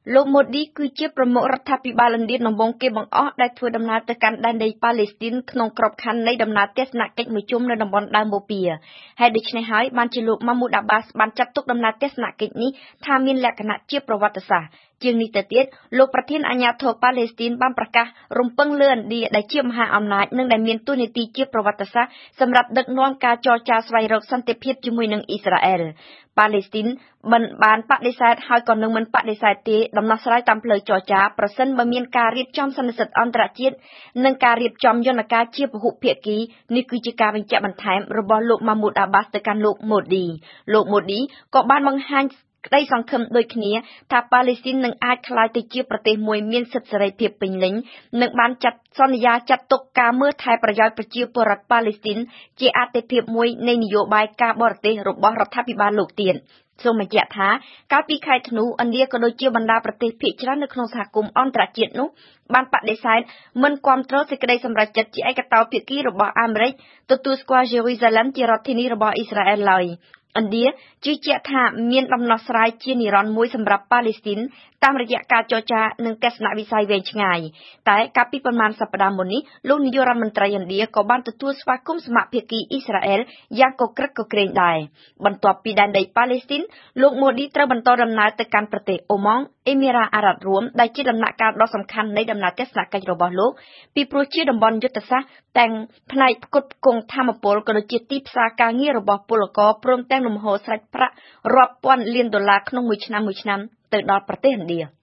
លោកម៉ូឌីគឺជាប្រមុខរដ្ឋាភិបាលឥណ្ឌាដំបូងគេបង្អស់ដែលធ្វើដំណើរទៅកាន់ដែនដីប៉ាឡេស្ទីនក្នុងក្របខ័ណ្ឌនៃដំណើរទស្សនកិច្ចមួយជុំនៅតំបន់ដើមបូព៌ាហើយដូច្នេះហើយបានជាលោកម៉ាមូដអាបាសបានចាត់ទុកដំណើរទស្សនកិច្ចនេះថាមានលក្ខណៈជាប្រវត្តិសាស្ត្រជាងនេះទៅទៀតលោកប្រធានអាជ្ញាធរប៉ាឡេស្ទីនបានប្រកាសរំពឹងលើឥណ្ឌាដែលជាមហាអំណាចនិងដែលមានទូនាទីជាប្រវត្តិសាស្ត្រសម្រាប់ដឹកនាំការចរចាស្វែងរកសន្តិភាពជាមួយនឹងអ៊ីស្រាអែលប៉ាឡេស្ទីនបានបដិសេធហើយក៏នឹងមិនបដិសេធទេដំណោះស្រាយតាមផ្លូវចរចាប្រសិនបើមានការរៀបចំសន្និសីទអន្តរជាតិនិងការរៀបចំយន្តការជាពហុភាគីនេះគឺជាការបញ្ជាក់បន្ថែមរបស់លោកម៉ាមូដអាបាសទៅកាន់លោកម៉ូឌីលោកម៉ូឌីក៏បានបង្ហាញក្តីសង្ឃឹមដូចគ្នាថាប៉ាឡេស្ទីននឹងអាចក្លាយទៅជាប្រទេសមួយមានសិទ្ធិសេរីភាពពេញលេញនិងបានចាត់សន្យាចាត់ទុកការមើលថែប្រយោជន៍ប្រជាពលរដ្ឋប៉ាឡេស្ទីនជាអាទិភាពមួយនៃនយោបាយការបរទេសរបស់រដ្ឋាភិបាលលោកទៀតសូមបញ្ជាក់ថាកាលពីខែធ្នូឥណ្ឌាក៏ដូចជាបណ្ដាប្រទេសភាគច្រើននៅក្នុងសហគមន៍អន្តរជាតិនោះបានបដិសេធមិនគាំទ្រសេចក្តីសម្រេចចិត្តជាឯកតោភាគីរបស់អាមេរិកទទួលស្គាល់យេរូសាឡិមជារដ្ឋធានីរបស់អ៊ីស្រាអែលឡើយឥណ្ឌាជឿជាក់ថាមានដំណោះស្រាយជានិរន្តរ៍មួយសម្រាប់ប៉ាឡេស្ទីនតាមរយៈការចរចានិងទស្សនវិស័យវែងឆ្ងាយតែកាលពីប្រមាណសប្តាហ៍មុននេះលោកនាយករដ្ឋមន្ត្រីឥណ្ឌាក៏បានទទួលស្វាគមន៍សមាភាគីអ៊ីស្រាអែលយ៉ាងកក្រឹកកក្រែងដែរបន្ទាប់ពីដែនដីប៉ាឡេស្ទីនលោកម៉ូឌីត្រូវបន្តដំណើរទៅកាន់ប្រទេសអូម៉ង់អេមីរ៉ាអារ៉ាប់រួមដែលជាដំណាក់កាលដ៏សំខាន់នៃដំណើរទស្សនកិច្ចរបស់លោកពីព្រោះជាតំបន់យុទ្ធសាស្ត្រទាំងផ្នែកផ្គត់ផ្គង់ថាមពលក៏ដូចជាទីផ្សារការងាររបស់ពលករព្រមទាំងលំហូរសាច់ប្រាក់រាប់ពាន់លានដុល្លារក្នុងមួយឆ្នាំទៅដល់ប្រទេសឥណ្ឌា